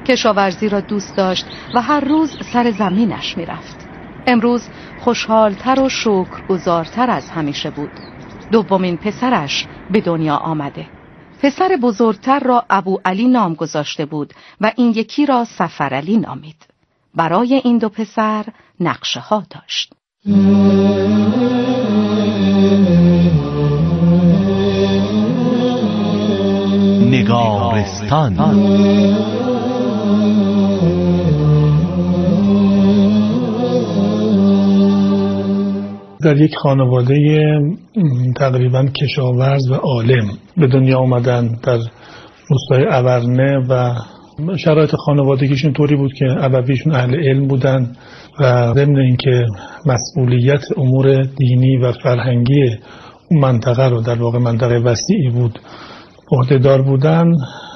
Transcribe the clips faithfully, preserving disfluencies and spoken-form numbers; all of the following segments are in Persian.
کشاورزی را دوست داشت و هر روز سر زمینش می رفت. امروز خوشحالتر و شکرگزارتر از همیشه بود. دومین پسرش به دنیا آمده. پسر بزرگتر را ابو علی نام گذاشته بود و این یکی را سفر علی نامید. برای این دو پسر نقشه ها داشت. نگارستان. در یک خانواده تقریباً کشاورز و عالم به دنیا آمدن در روستای اورنه و شرایط خانوادگیشون طوری بود که ابویشون اهل علم بودن و ضمن اینکه مسئولیت امور دینی و فرهنگی اون منطقه رو، در واقع منطقه وسیعی بود، عهده‌دار بودن،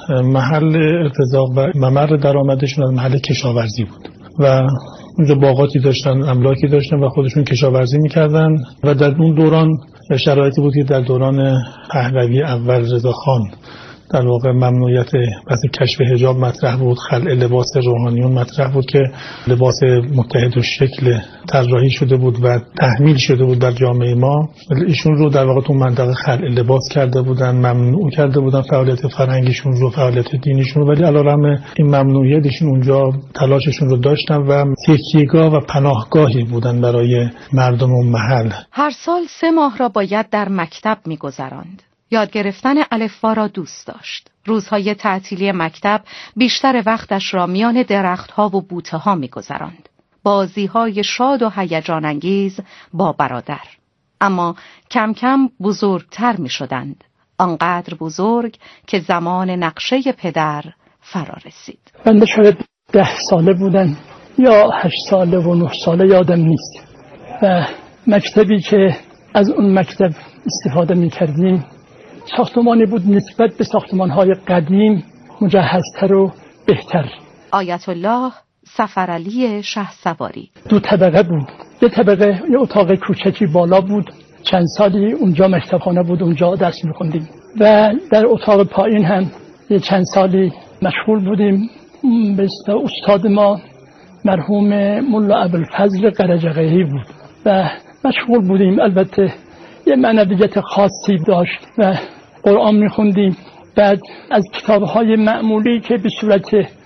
محل ارتزاق و ممر درآمدشون از محل کشاورزی بود و اونجا باغاتی داشتن، املاکی داشتن و خودشون کشاورزی میکردن و در اون دوران شرایطی بود که در دوران پهلوی اول رضاخان در واقع ممنوعیت بحث کشف حجاب مطرح بود، خلع لباس روحانیون مطرح بود که لباس متحد و شکل طراحی شده بود و تحمیل شده بود در جامعه ما. ایشون رو در واقع تو منطقه خلع لباس کرده بودن، ممنوع کرده بودن فعالیت فرهنگیشون رو، فعالیت دینیشون رو، ولی علیرغم این ممنوعیت ایشون اونجا تلاششون رو داشتن و تکیه‌گاه و پناهگاهی بودن برای مردم اون محل. هر سال سه ماه را باید در مکتب می‌گذراند. یاد گرفتن الفبا را دوست داشت. روزهای تعطیلی مکتب بیشتر وقتش را میان درختها و بوته‌ها می‌گذراند. بازی‌های شاد و هیجان انگیز با برادر. اما کم کم بزرگتر می‌شدند. آنقدر بزرگ که زمان نقشه پدر فرا رسید. بنده شاید ده ساله بودن یا هشت ساله و نه ساله یادم نیست و مکتبی که از اون مکتب استفاده می‌کردیم ساختمانی بود نسبت به ساختمان‌های قدیم مجهزتر و بهتر. آیت الله سفر علی شهسواری. دو طبقه بود. یه طبقه یه اتاق کوچکی بالا بود. چند سالی اونجا مکتبخانه بود، اونجا درس می‌خوندیم و در اتاق پایین هم یه چند سالی مشغول بودیم. به استاد ما مرحوم ملا ابوالفضل قرجقیهی بود و مشغول بودیم. البته یه معنویت خاصی داشت و قرآن میخوندیم. بعد از کتاب‌های معمولی که به صورت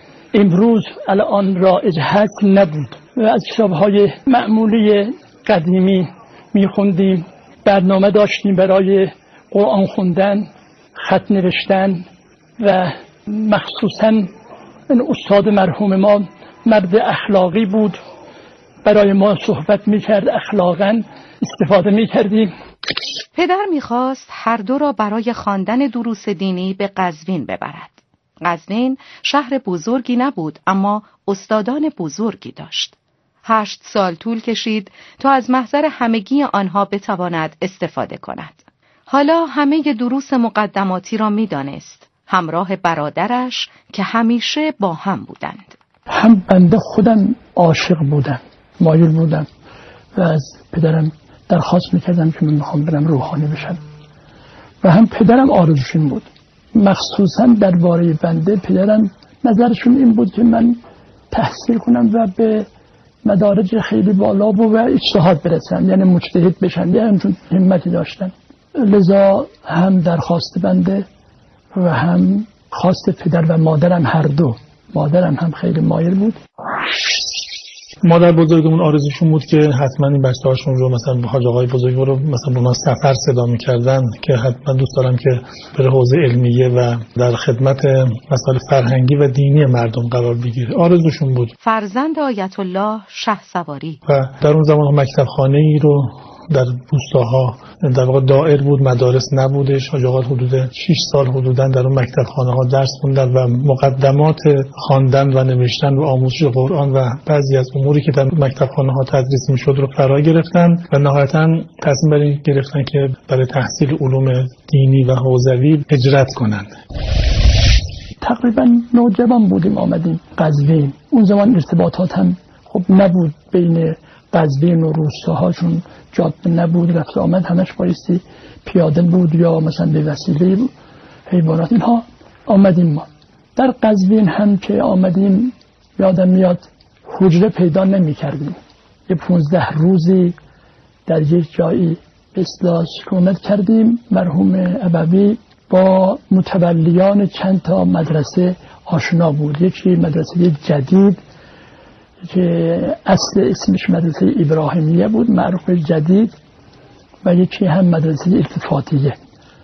امروز الان رایج هست نبود و از کتاب‌های معمولی قدیمی میخوندیم. برنامه داشتیم برای قرآن خوندن، خط نوشتن و مخصوصاً این استاد مرحوم ما مرد اخلاقی بود، برای ما صحبت میکرد، اخلاقاً استفاده میکردیم. پدر میخواست هر دو را برای خواندن دروس دینی به قزوین ببرد. قزوین شهر بزرگی نبود اما استادان بزرگی داشت. هشت سال طول کشید تا از محضر همگی آنها بتواند استفاده کند. حالا همه دروس مقدماتی را میدانست، همراه برادرش که همیشه با هم بودند. هم بنده خودم عاشق بودم، مایل بودم و از پدرم درخواست میکردم که من میخوام برم روحانی بشم و هم پدرم آرزوشون بود. مخصوصا درباره بنده پدرم نظرشون این بود که من تحصیل کنم و به مدارج خیلی بالا و اجتهاد برسم، یعنی مجتهد بشم، یعنی چون همتی داشتن. لذا هم درخواست بنده و هم خواست پدر و مادرم هر دو. مادرم هم خیلی مایل بود. مادر بزرگمون آرزوشون بود که حتما این بچه‌هاشون رو مثلا حاج آقای بزرگ رو مثلا به ما سفر صدا می‌کردن که حتما دوست دارم که بره حوزه علمیه و در خدمت مسائل فرهنگی و دینی مردم قرار بگیره. آرزوشون بود. فرزند آیت الله شهسواری. و در اون زمان مکتب خانه‌ای رو در روستاها در واقع دائر بود، مدارس نبودش. حاج آقا حدود شش سال حدوداً در اون مکتب خانه ها درس خوندن و مقدمات خواندن و نوشتن و آموزش قرآن و بعضی از اموری که در مکتب خانه ها تدریس میشد رو فرا گرفتن و نهایتاً تصمیم بر این گرفتن که برای تحصیل علوم دینی و حوزوی هجرت کنند. تقریباً نوجوان بودیم آمدیم قزوین. اون زمان ارتباطات هم خب نبود بین قزوین و روستاهاشون، جاده نبود، رفت آمد همش بایستی پیاده بود یا مثلا به وسیله حیوانات. اینها آمدیم ما در قزوین هم که آمدیم یادم میاد حجره پیدا نمی کردیم. یه پونزده روزی در یک جایی اصلاح سکونت کردیم. مرحوم ابوی با متولیان چند تا مدرسه آشنا بود. یکی مدرسه جدید که اصل اسمش مدرسه ابراهیمیه بود، معروف جدید، و یکی هم مدرسه التفاتیه.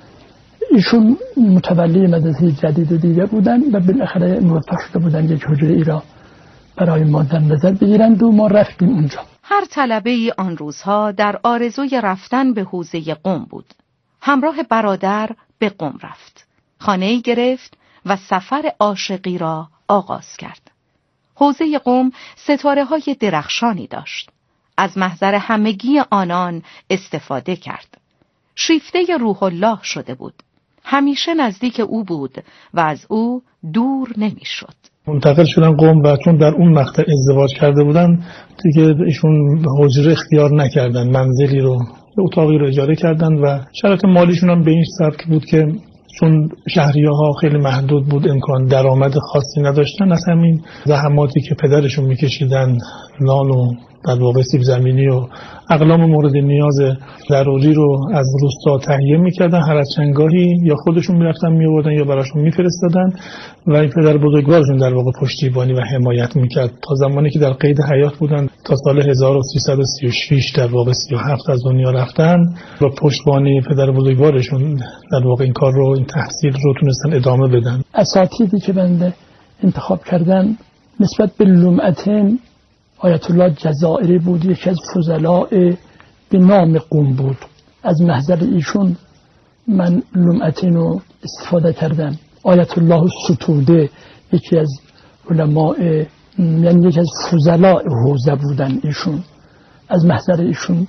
ایشون متولی مدرسه جدید دیده بودن و بالاخره موفق شده بودن یک حجره ای را برای ما در نظر بگیرند و ما رفتیم اونجا. هر طلبه ای آن روزها در آرزوی رفتن به حوزه قم بود. همراه برادر به قم رفت. خانه‌ای گرفت و سفر عاشقی را آغاز کرد. حوزه قم ستاره‌های درخشانی داشت. از محضر همگی آنان استفاده کرد. شیفته روح الله شده بود. همیشه نزدیک او بود و از او دور نمی‌شد. منتقل شدن قم و چون در اون مقطع ازدواج کرده بودن دیگه ایشون حجره اختیار نکردن، منزلی رو، اتاقی رو اجاره کردن و شرایط مالیشون هم به این سبک بود که چون شهریه‌ها خیلی محدود بود، امکان درآمد خاصی نداشتن، از همین زحماتی که پدرشون میکشیدن، نان و در واقع سیب زمینی و اقلام مورد نیاز ضروری رو از روستا تهیه میکردن، هر از چندگاهی یا خودشون میرفتن میآوردن یا براشون میفرستادن و این پدر بزرگوارشون در واقع پشتیبانی و حمایت میکرد تا زمانی که در قید حیات بودن. تا سال هزار و سیصد و سی و شش در واقع سی و هفت از دنیا رفتن و پشتیبانی پدر بزرگوارشون در واقع این کار رو، این تحصیل رو تونستن ادامه بدن. اساتیدی که بنده انتخاب کردن نسبت به لمعتین، آیت الله جزائری بود، یکی از فضلاء به نام قم بود. از محضر ایشون من لمعتین رو استفاده کردم. آیت الله ستوده یکی از علماء، یعنی یکی از فضلاء حوزه بودن ایشون. از محضر ایشون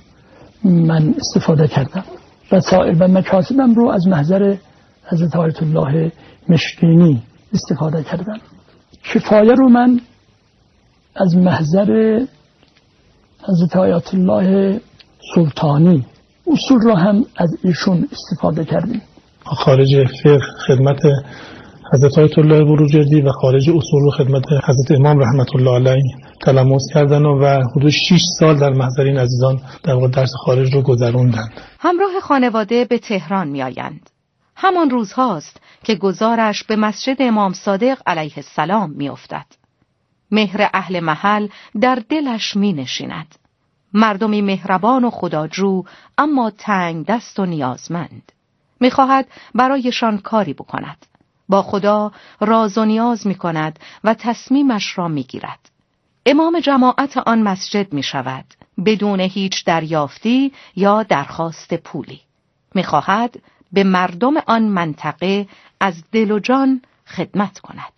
من استفاده کردم. رسائل و مکاسبم رو از محضر حضرت آیت الله مشکینی استفاده کردم. کفایه رو من از محضر حضرت آیت الله سلطانی، اصول رو هم از ایشون استفاده کردیم. خارج فقه خدمت حضرت آیت الله بروجردی و خارج اصول رو خدمت حضرت امام رحمت الله علیه تلمس کردن و حدود شش سال در محضر این عزیزان در واقع درس خارج رو گذروندند. همراه خانواده به تهران می آیند. همان روزهاست که گذارش به مسجد امام صادق علیه السلام می افتد. مهر اهل محل در دلش می نشیند. مردمی مهربان و خداجو اما تنگ دست و نیازمند. می خواهد برایشان کاری بکند. با خدا راز و نیاز می کند و تصمیمش را می گیرد. امام جماعت آن مسجد می شود بدون هیچ دریافتی یا درخواست پولی. می خواهد به مردم آن منطقه از دل و جان خدمت کند.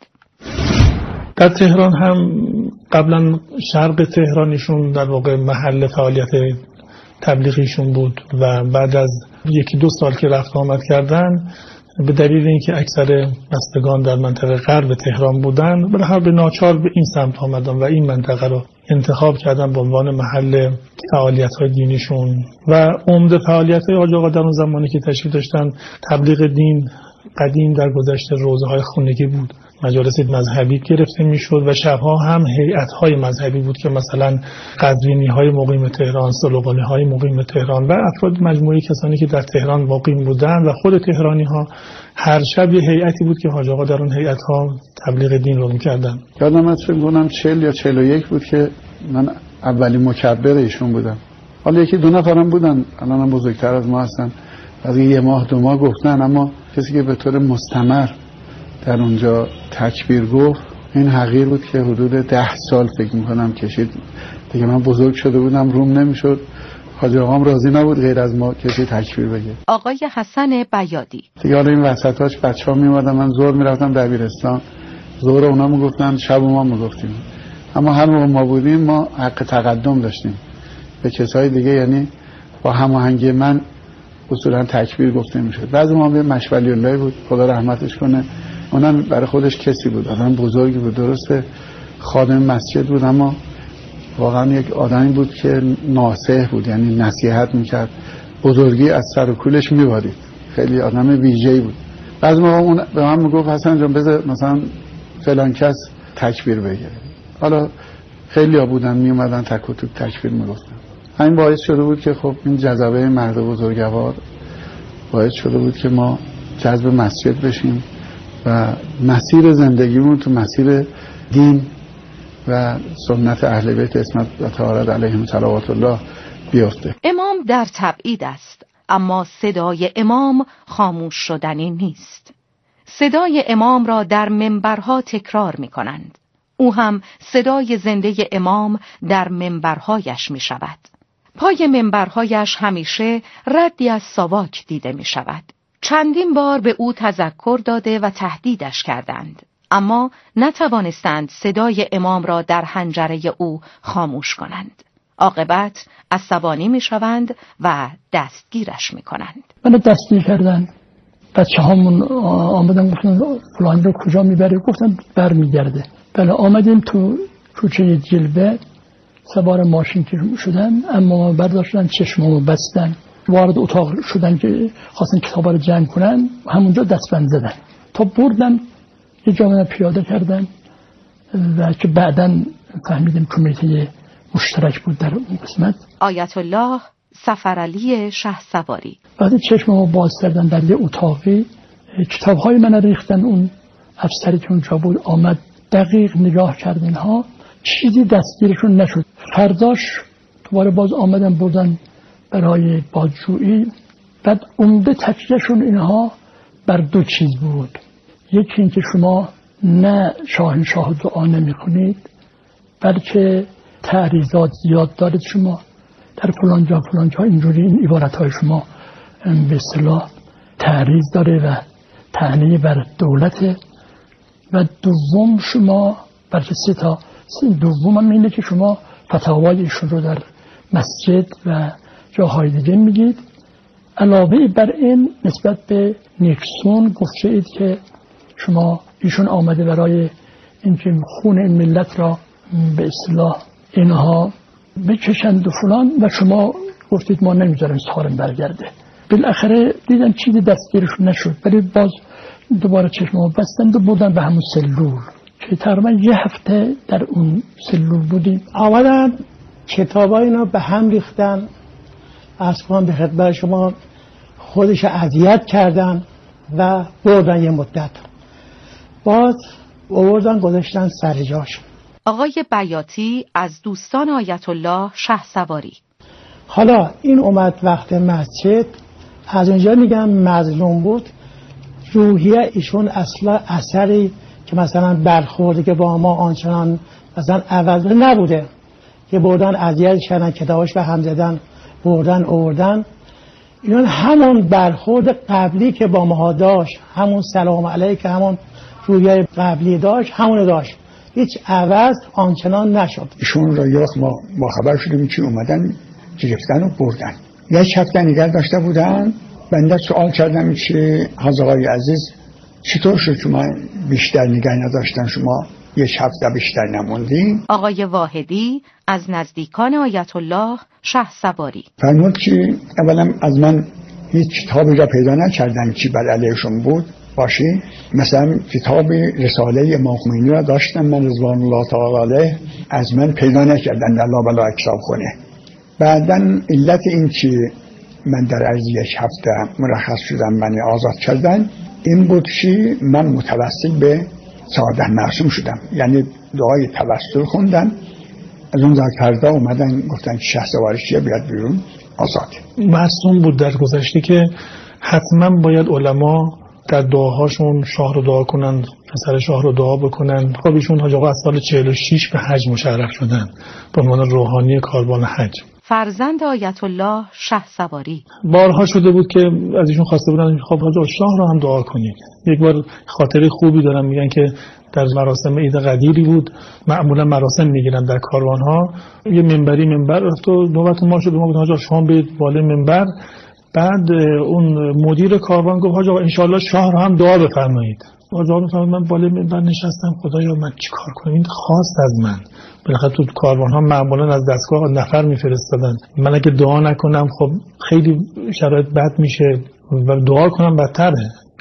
در تهران هم قبلا شرق تهرانیشون در واقع محل فعالیت تبلیغیشون بود و بعد از یکی دو سال که رفت آمد کردن به دلیل اینکه اکثر بستگان در منطقه غرب تهران بودن، به هر به ناچار به این سمت آمدن و این منطقه رو انتخاب کردن به عنوان محل فعالیت‌های دینیشون و عمده فعالیت‌های حاج آقا در اون زمانی که تشریف داشتن تبلیغ دین. قدیم در گذشته روزه‌های خونگی بود، مجالس مذهبی گرفته میشد و شبها هم هیئت‌های مذهبی بود که مثلا قزوینی‌های مقیم تهران، سلوقانی‌های مقیم تهران و افراد مجموعی کسانی که در تهران مقیم بودند و خود تهرانی‌ها، هر شب یه هیئتی بود که حاج آقا در اون هیئت‌ها تبلیغ دین رو می‌کردن. یادم از فکر کنم چهل یا چهل و یک بود که من اولین مکبر ایشون بودم. حالا یکی دو نفرم بودن، الانم بزرگتر از ما هستن، از یه ماه دو ماه گفتن، اما کسی که به طور مستمر در اونجا تکبیر گفت این حقیر بود که حدود ده سال فکر میکنم کشید. دیگه من بزرگ شده بودم، روم نمیشد، حاج آقام راضی نبود غیر از ما کسی تکبیر بگه. آقای حسن بیادی دیگه حالا این وسطاش بچه ها میومدن، من ظهر میرفتم دبیرستان، ظهر اونا میگفتن، شب ما میگفتیم، اما هر موقع ما بودیم ما حق تقدم داشتیم به کسای دیگه، یعنی با هماهنگی من اصولا تکبیر گفته میشد. بعضی ما به مشولی الله بود، خدا رحمتش کنه، اونم برای خودش کسی بود، آدم بزرگی بود، درسته خادم مسجد بود اما واقعا یک آدمی بود که ناصح بود، یعنی نصیحت میکرد، بزرگی از سر و کولش میبارید، خیلی آدم ویژه‌ای بود. بعضی موقع اون به من میگفت حسن جان بذار مثلا فلان کس تکبیر بگیره. حالا خیلی ها بودن می اومدن تک و توک تکبیر می گفتن. همین باعث شده بود که خب این جذبه مرد بزرگوار باعث شده بود که ما جذب مسجد بشیم و مسیر زندگیمون تو مسیر دین و سنت اهل بیت عصمت و طهارت علیهم صلوات الله بیفته. امام در تبعید است، اما صدای امام خاموش شدنی نیست. صدای امام را در منبرها تکرار می کنند. او هم صدای زنده امام در منبرهایش می شود. پای منبرهایش همیشه ردی از ساواک دیده می شود. چندین بار به او تذکر داده و تهدیدش کردند، اما نتوانستند صدای امام را در حنجره او خاموش کنند. عاقبت عصبانی می شوند و دستگیرش می کنند. منو دستگیر کردن. بچه همون آمدن گفتن فلانی رو کجا میبره؟ گفتن بر میگرده. بله آمدیم تو کوچه جلوه، سوار ماشین که شدن، اما برداشتن چشمامو بستن، وارد اتاق شدن که خواستن کتابا رو جمع کنن، همونجا دستبند زدن تا بردن یه جا منو پیاده کردن و که بعداً فهمیدیم کمیته مشترک بود در اون قسمت. آیت الله سفرعلی شهسواری. بعد چشممو باز کردن در یه اتاقی، کتاب‌های من ریختن. اون افسری که اونجا بود آمد دقیق نگاه کرد، اینها چیزی دستگیرشون نشد. فرداش دوباره باز آمدن بردن برای بازجویی. بعد عمده تکیهشون اینها بر دو چیز بود. یکی این که شما نه شاهنشاه دعا نمی کنید، بلکه تعریضات زیاد دارید، شما در فلان جا فلان جا اینجوری این عبارت های شما به اصطلاح تعریض داره و طعنه بر دولت. و دوم شما بلکه سه تا دوم هم اینه که شما فتاوای ایشون رو در مسجد و جاهای دیگه میگید. علاوه بر این نسبت به نیکسون گفته اید که شما ایشون آمده برای اینکه خون این ملت را به اصطلاح اینها بکشند و فلان، و شما گفتید ما نمیذاریم سالم برگرده. بالاخره دیدن چیزی دستگیرشون نشد، ولی باز دوباره چشمو بستند و بردن به همون سلول که تقریبا یه هفته در اون سلول بودیم. آمدن کتابای اینا به هم ریختن، اصلا به خدمت شما خودش اذیت کردن و بردن یه مدت، باز آوردن گذاشتن سر جاش. آقای بیاتی از دوستان آیت الله شهسواری. حالا این اومد وقت مسجد، از اونجا میگم مظلوم بود. روحیه ایشون اصلا اثری که مثلا برخورده که با ما آنچنان مثلا عوض نبوده که بردن اذیت کردن، کتاباش به هم زدن، بردن آوردن. اینا همون برخورد قبلی که با ما داشت، همون سلام علیک، همون روحیه قبلی داشت، همون داشت، هیچ عوض آنچنان نشد. ایشون را یک ما با خبر شدیم که اومدن گرفتن و بردن. یک هفته نگه داشته بودن. بنده سوال کردم که حضرت آقای عزیز چطور شد شما بیشتر نگه نداشتن، شما یک هفته بیشتر نموندین؟ آقای واحدی از نزدیکان آیت الله شهسواری فرمود که اولا از من هیچ کتابی را پیدا نکردن که بر علیهشون بود باشه. مثلا کتاب رساله امام خمینی را داشتم من رضوان الله تعالی علیه، از من پیدا نکردن در لابلا کتاب خونه. بعداً علت این که من در عرض یک هفته مرخص شدم من آزاد کردن این بود که من متوسل به سعادت معصوم شدم، یعنی دعای توسل خوندم. از اون زاکرده اومدن گفتن که شهسواری چیه بیاد بیرون آزاد. معصوم بود در گذشته که حتما باید علما در دعاهاشون شاه رو دعا کنن، پسر شاه رو دعا بکنن. خب ایشون حاج آقا از سال چهل و شش به حج مشرف شدن به عنوان روحانی کاروان حج. فرزند آیت الله شهسواری. بارها شده بود که از ایشون خواسته بودن خب حاج شاه رو هم دعا کنید. یک بار خاطره خوبی دارم، میگن که در مراسم عید قدیری بود، معمولا مراسم میگیرن در کاروانها، یه منبری منبر رفت و نوبت ما شد، ما گفتن حاج شما برید بالای منبر. بعد اون مدیر کاروان گفت حاج آقا ان شاء الله شاه رو هم دعا بفرمایید. حاج آقا گفت من بالای منبر نشستم، خدایا من چیکار کنم، این خواست از من. بالاخره تو کاروان ها معمولا از دستگاه نفر میفرستادن، من اگه دعا نکنم خب خیلی شرایط بد میشه و دعا کنم بدتره.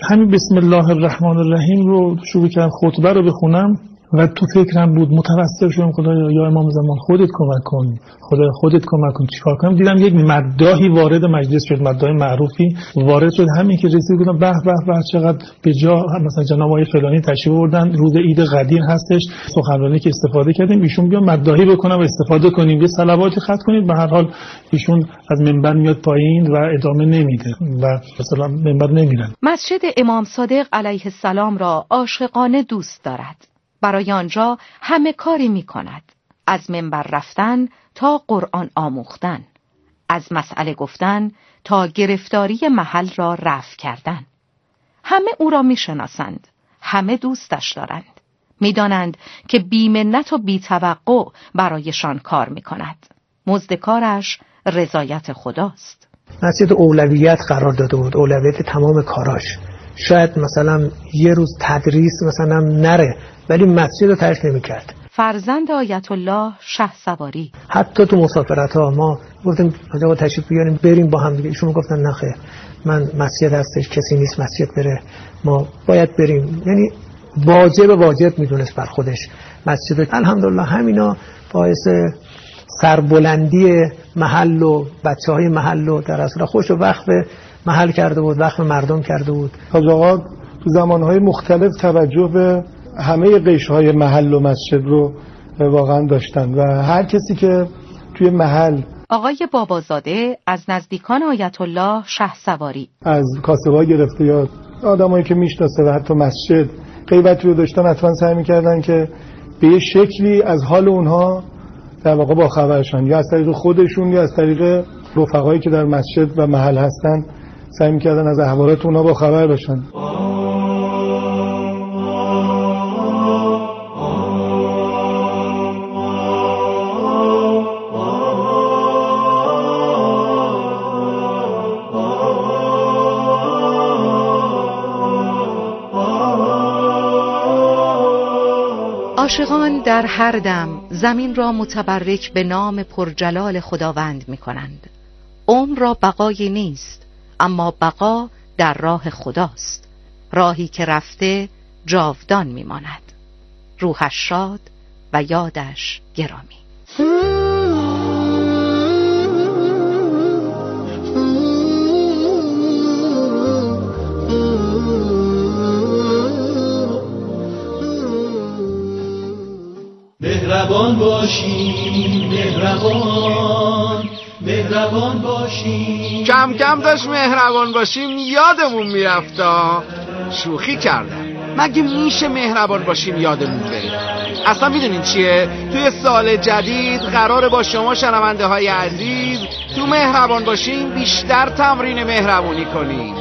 همین بسم الله الرحمن الرحیم رو شروع کردم خطبه رو بخونم و تو فکرم بود، متوسل شدم خدایا یا امام زمان خودت کمک کن، خدایا خودت کمک کن، چیکار کنم؟ دیدم یک مداحی وارد مجلس شد، مداح معروفی وارد شد. همین که رسید گفتم به به به چقدر به جا، مثلا جناب آقای فلانی تشریف آوردن، روز عید قدیر هستش، سخنرانی که استفاده کردیم، ایشون بیا مداحی بکنم و استفاده کنیم، یه صلواتی ختم کنید. به هر حال ایشون از منبر میاد پایین و ادامه نمیده و مثلا منبر نمیرن. مسجد امام صادق علیه السلام را عاشقانه دوست دارد. برای آنجا همه کاری می کند. از منبر رفتن تا قرآن آموختن، از مسئله گفتن تا گرفتاری محل را رفع کردن. همه او را می شناسند، همه دوستش دارند، می دانند که بی منت و بی توقع برایشان کار می کند. مزد کارش رضایت خداست. مسجد اولویت قرار داده بود، اولویت تمام کاراش. شاید مثلا یه روز تدریس مثلا نره ولی مسجد رو ترک نمی‌کرد. فرزند آیت الله شهسواری، حتی تو مسافرت ها ما گفتیم آقا تشریف بیاریم بریم با هم دیگه، ایشون گفتن نه خیر، من مسجد هستش کسی نیست مسجد بره، ما باید بریم. یعنی واجب واجب میدونست بر خودش مسجد. الحمدلله همینا باعث سربلندی محل و بچه‌های محل و در اصل خوش و وقف محل کرده بود، وقف مردم کرده بود. حاج آقا تو زمانهای مختلف توجه به همه قشرهای محل و مسجد رو واقعا داشتن و هر کسی که توی محل، آقای بابازاده از نزدیکان آیت الله شهسواری، از کاسب‌ها گرفته یا آدمایی که میشناسه و حتی مسجد غیبتی رو داشتن، حتما سعی می‌کردن که به یه شکلی از حال اونها در واقع با خبرشن، یا از طریق خودشون یا از طریق رفقایی که در مسجد و محل هستن سعی می‌کردن از احوالات اونها با خبر باشن. عاشقان در هر دم زمین را متبرک به نام پرجلال خداوند می کنند. عمر را بقایی نیست، اما بقا در راه خداست، راهی که رفته جاودان می ماند. روحش شاد و یادش گرامی. مهربان باشین، مهربان مهربان باشین. کم کم داشت مهربان باشیم یادمون میرفتا. شوخی کردم، مگه میشه مهربان باشیم یادمون بره؟ اصلا میدونین چیه؟ توی سال جدید قراره با شما شنونده های عزیز تو مهربان باشیم بیشتر تمرین مهربونی کنیم.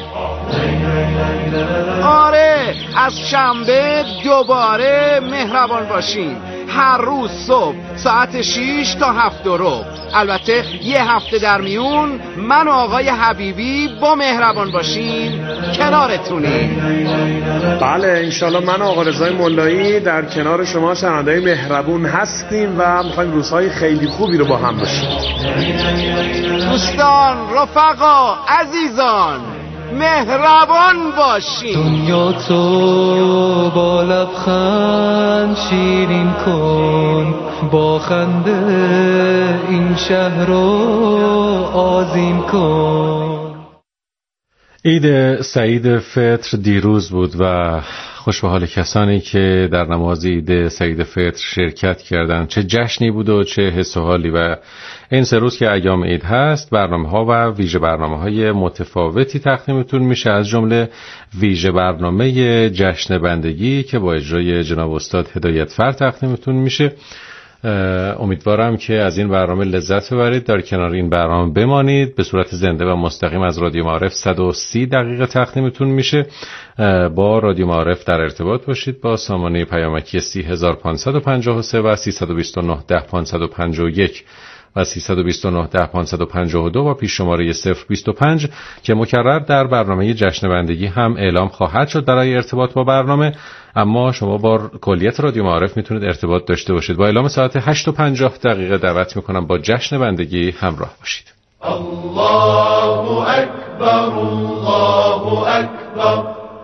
آره، از شنبه دوباره مهربان باشیم، هر روز صبح ساعت شیش تا هفت و ربع. البته یه هفته در میون من و آقای حبیبی با مهربان باشیم کنارتونیم. بله انشالله من و آقا رضای ملایی در کنار شما شنونده‌های مهربون هستیم و میخوایم روزهای خیلی خوبی رو با هم باشیم. دوستان، رفقا، عزیزان، مهربان باشین. دنیا تو با لبخند شیرین کن، با خنده این شهر رو آذین کن. عید سعید فطر دیروز بود و خوش به حال کسانی که در نماز عید سعید فطر شرکت کردند. چه جشنی بود و چه حس و حالی. و این سه روز که ایام عید هست برنامه ها و ویژه برنامه های متفاوتی تقدیمتون میشه، از جمله ویژه برنامه جشن بندگی که با اجرای جناب استاد هدایتفر تقدیمتون میشه. امیدوارم که از این برنامه لذت ببرید، در کنار این برنامه بمانید. به صورت زنده و مستقیم از رادیو معارف صد و سی دقیقه تقدیمتون میشه. با رادیو معارف در ارتباط باشید با سامانه پیامکی سی هزار پانصد و پنجاه و سه و سیصد و بیست و نه ده پانصد و پنجاه و یک و سیصد و بیست و نه ده پانصد و پنجاه و دو و پیش شماره صفر بیست و پنج که مکرر در برنامه جشن بندگی هم اعلام خواهد شد برای ارتباط با برنامه. اما شما با کلیت رادیو معارف میتونید ارتباط داشته باشید. با اعلام ساعت هشت و پنجاه دقیقه دعوت میکنم با جشن بندگی همراه باشید. الله اکبر، الله اکبر،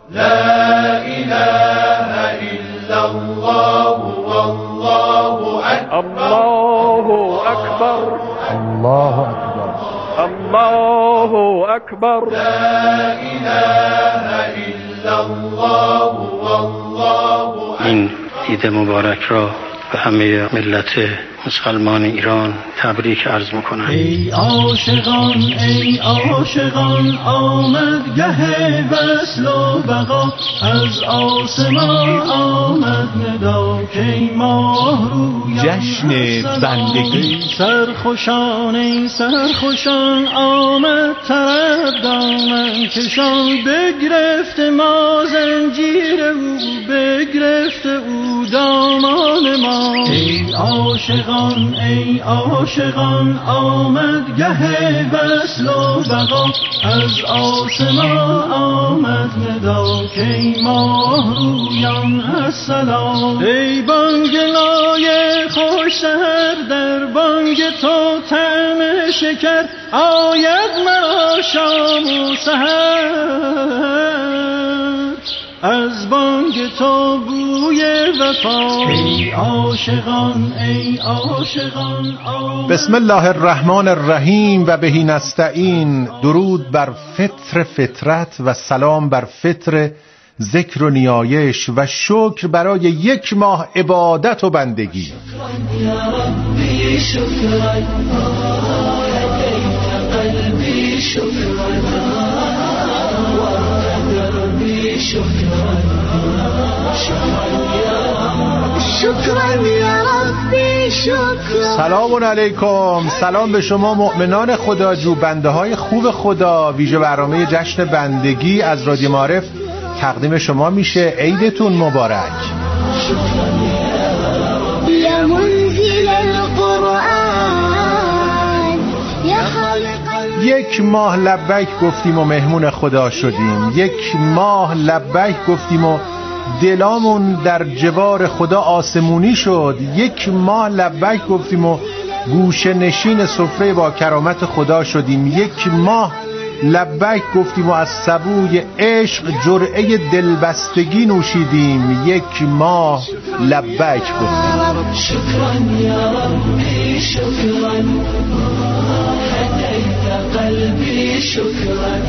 لا إله إلا الله والله أكبر الله أكبر الله أكبر الله أكبر لا إله إلا الله والله أكبر. این عید مبارک را به همه ملت مسلمان ایران تبریک عرض میکنم. ای عاشقان ای عاشقان آمد گه وصل و بقا، از آسمان آمد ندا که ماه روی جشن بندگی. سرخوشان ای سرخوشان آمد طرب دامن کشان، بگرفت ما زنجیر او بگرفت او دامان ما. ای عاشقان ای عاشقان آمد گه وصل و بقا، از آسمان آمد ندا که ماه رویان السلام. ای بانگ نای خوش سحر در بانگ تو طعم شکر، آید مرا شام و سحر، از بانگ تو بوی وفا. ای عاشقان ای عاشقان آمد. بسم الله الرحمن الرحیم و بهی نستعین. درود بر فطر فطرت و سلام بر فطر ذکر و نیایش و شکر برای یک ماه عبادت و بندگی. شکران یا ربی شکران، هدیت قلبی شکران، دربی شکران، شکران یا ربی شکران. سلام علیکم، سلام به شما مؤمنان خداجو، بنده های خوب خدا. ویژه برنامه جشن بندگی از رادیو معارف تقدیم شما میشه. عیدتون مبارک. یا منزل القرآن یا خالق. یک ماه لبیک گفتیم و مهمون خدا شدیم. یک ماه لبیک گفتیم و دلامون در جوار خدا آسمونی شد. یک ماه لبیک گفتیم و گوشه نشین سفره با کرامت خدا شدیم. یک ماه لبیک گفتیم و از سبوی عشق جرعه دلبستگی نوشیدیم. یک ماه لبیک گفتیم. شکران یا ربی شکران، هدیت قلبی شکران.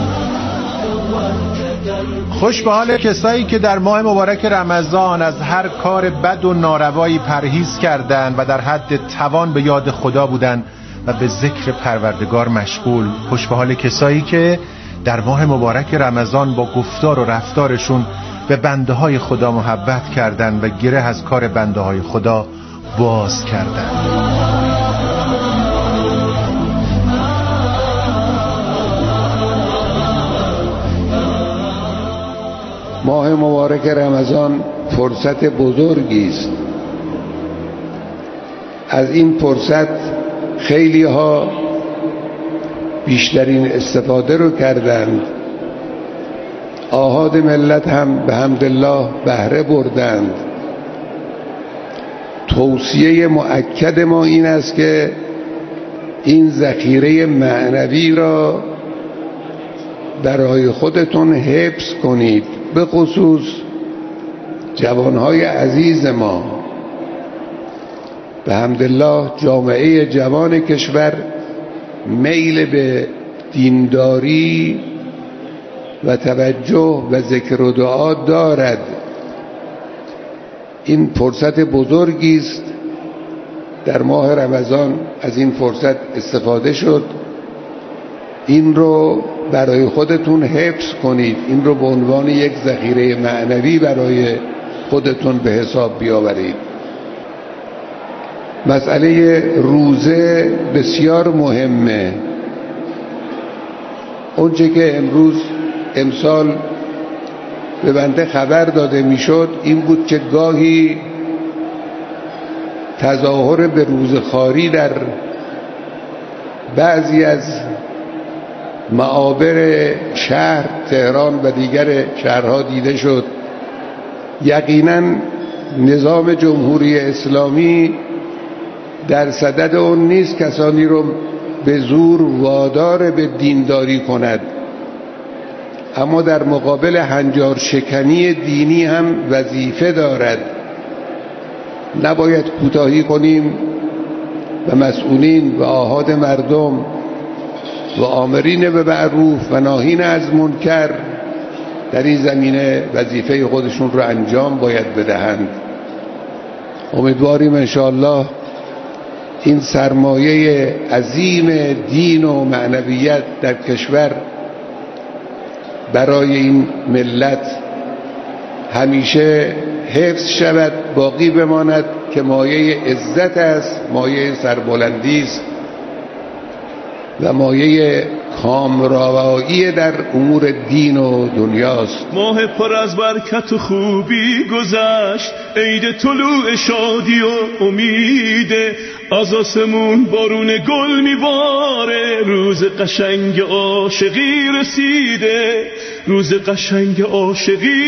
خوش به حال کسایی که در ماه مبارک رمضان از هر کار بد و ناروایی پرهیز کردند و در حد توان به یاد خدا بودند و به ذکر پروردگار مشغول. خوش به حال کسایی که در ماه مبارک رمضان با گفتار و رفتارشون به بنده های خدا محبت کردند و گره از کار بنده های خدا باز کردند. ماه مبارک رمضان فرصت بزرگی است. از این فرصت خیلی ها بیشترین استفاده رو کردند. آحاد ملت هم به حمدالله بهره بردند. توصیه مؤکد ما این است که این ذخیره معنوی را برای خودتون حفظ کنید، به خصوص جوانهای عزیز ما. به حمدالله جامعه جوان کشور میل به دینداری و توجه و ذکر و دعا دارد. این فرصت بزرگی است. در ماه رمضان از این فرصت استفاده شد. این رو برای خودتون حفظ کنید. این رو به عنوان یک ذخیره معنوی برای خودتون به حساب بیاورید. مسئله روزه بسیار مهمه. اونچه که امروز امسال به بنده خبر داده میشد این بود که گاهی تظاهر به روزخواری در بعضی از معابر شهر تهران و دیگر شهرها دیده شد. یقینا نظام جمهوری اسلامی در صدد اون نیست کسانی رو به زور وادار به دینداری کند. اما در مقابل هنجار شکنی دینی هم وظیفه دارد. نباید کوتاهی کنیم و مسئولین و آحاد مردم و آمرین به معروف و ناهین از منکر در این زمینه وظیفه خودشون رو انجام باید بدهند. امیدواریم انشاءالله این سرمایه عظیم دین و معنویت در کشور برای این ملت همیشه حفظ شود، باقی بماند که مایه عزت است، مایه سربلندی است و مایه کامروایی در امور دین و دنیاست. ماه پر از برکت و خوبی گذشت، عید طلوع شادی و امیده، از آسمون بارون گل میباره، روز قشنگ عاشقی رسیده، روز قشنگ عاشقی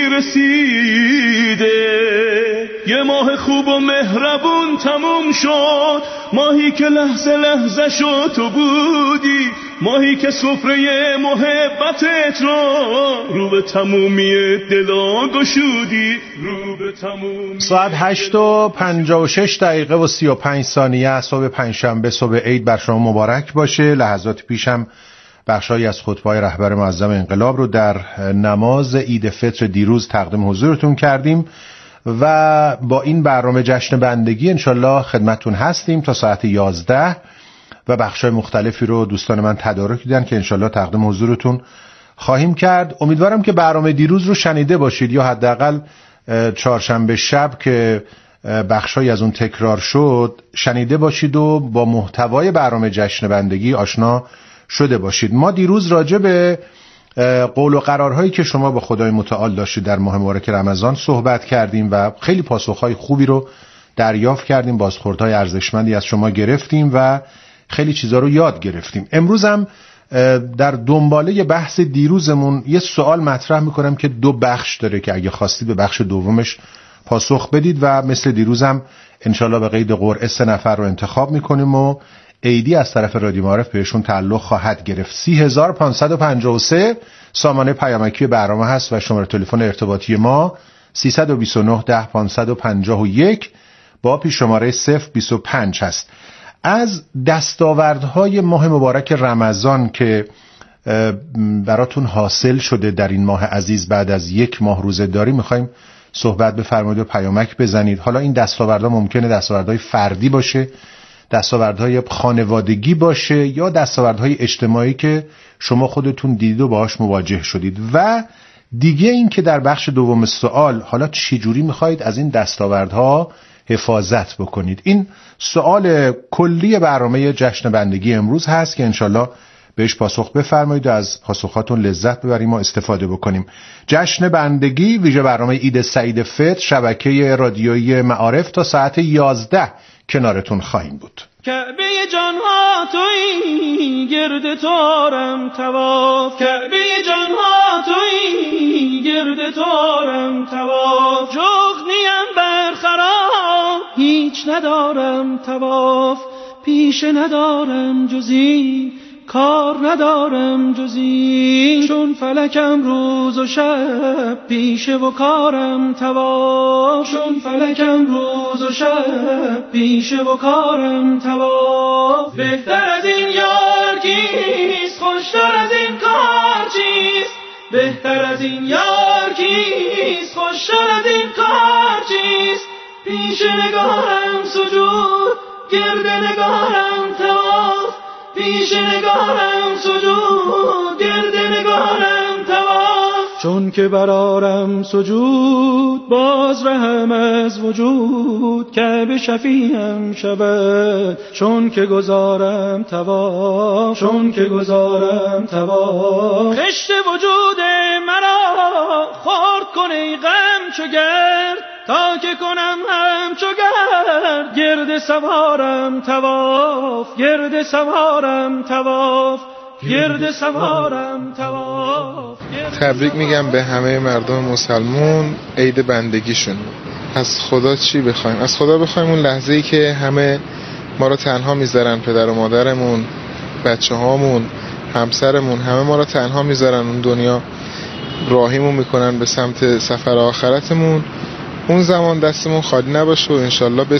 رسیده. یه ماه خوب و مهربون تموم شد، ماهی که لحظه لحظه شد تو بودی، ماهی که سفره محبتت رو رو به تمومی دلا گشودی، رو به تمومی. ساعت هشت و پنجاه و شش دقیقه و سی و پنج ثانیه صبح پنجشنبه، صبح عید بر شما مبارک باشه. لحظات پیشم بخشایی از خطبه‌های رهبر معظم انقلاب رو در نماز عید فطر دیروز تقدیم حضورتون کردیم و با این برنامه جشن بندگی انشالله خدمتون هستیم تا ساعت یازده و بخشای مختلفی رو دوستان من تدارک دیدن که انشالله تقدیم حضورتون خواهیم کرد. امیدوارم که برنامه دیروز رو شنیده باشید یا حداقل چهارشنبه شب که بخشای از اون تکرار شد شنیده باشید و با محتوای برنامه جشن بندگی آشنا شده باشید. ما دیروز راجع به قول و قرارهایی که شما با خدای متعال داشتید در ماه مبارک رمضان صحبت کردیم و خیلی پاسخهای خوبی رو دریافت کردیم، بازخوردهای ارزشمندی از شما گرفتیم و خیلی چیزا رو یاد گرفتیم. امروز هم در دنباله بحث دیروزمون یه سوال مطرح میکنم که دو بخش داره که اگه خواستید به بخش دومش پاسخ بدید و مثل دیروزم انشالله به قید قرعه سه نفر رو انتخاب میکنیم و عیدی از طرف رادیو معارف بهشون تعلق خواهد گرفت. سی هزار و پانصد و پنجاه و سه سامانه پیامکی برنامه هست و شماره تلفن ارتباطی ما سیصد و بیست و نه ده پانصد و پنجاه و یک با پیش شماره صفر بیست و پنج هست. از دستاوردهای ماه مبارک رمضان که براتون حاصل شده در این ماه عزیز بعد از یک ماه روزه داری میخوایم صحبت بفرمایید و پیامک بزنید. حالا این دستاوردها ممکنه دستاوردهای فردی باشه، دستاوردهای خانوادگی باشه یا دستاوردهای اجتماعی که شما خودتون دیدید و باهاش مواجه شدید. و دیگه این که در بخش دوم سوال حالا چجوری میخواید از این دستاوردها حفاظت بکنید. این سوال کلی برنامه جشن بندگی امروز هست که انشالله بهش پاسخ بفرمایید و از پاسخاتون لذت ببریم و استفاده بکنیم. جشن بندگی ویژه برنامه عید سعید فطر شبکه رادیویی معارف تا ساعت یازده کنارتون خواهیم بود. کعبه جانها تویی گرد تارم تواف، کعبه جانها تویی گرد تارم تواف، جغنیم برخرام هیچ ندارم تواف، پیش ندارم جزی کار ندارم جزی، چون فلکم روز و شب پیشه و کارم تواف، چون فلکم روز و شب پیشه و کارم تواف. بهتر از این یار کیست، خوشتر از این کار چیست، بهتر از این یار کیست، خوشتر از این کار چیست، پیش نگارم سجود گرد نگارم تواف، پیش نگارم سجود گرد نگارم تواف، چون که برارم سجود باز رحم از وجود که به شفیعم شود، چون که گذارم تواف، چون که گذارم تواف. خشت وجود مرا خورد کنی غم چو گرد، تا که کنم همچو گرد گرد سوارم تواف، گرد سوارم تواف، گرد سوارم تواف. تبریک میگم به همه مردم مسلمون عید بندگیشون. از خدا چی بخوایم؟ از خدا بخوایم اون لحظه‌ای که همه ما رو تنها میذارن، پدر و مادرمون، بچه هامون، همسرمون، همه ما رو تنها میذارن اون دنیا، راهیمون میکنن به سمت سفر آخرتمون، اون زمان دستمون خالی نباشه و انشالله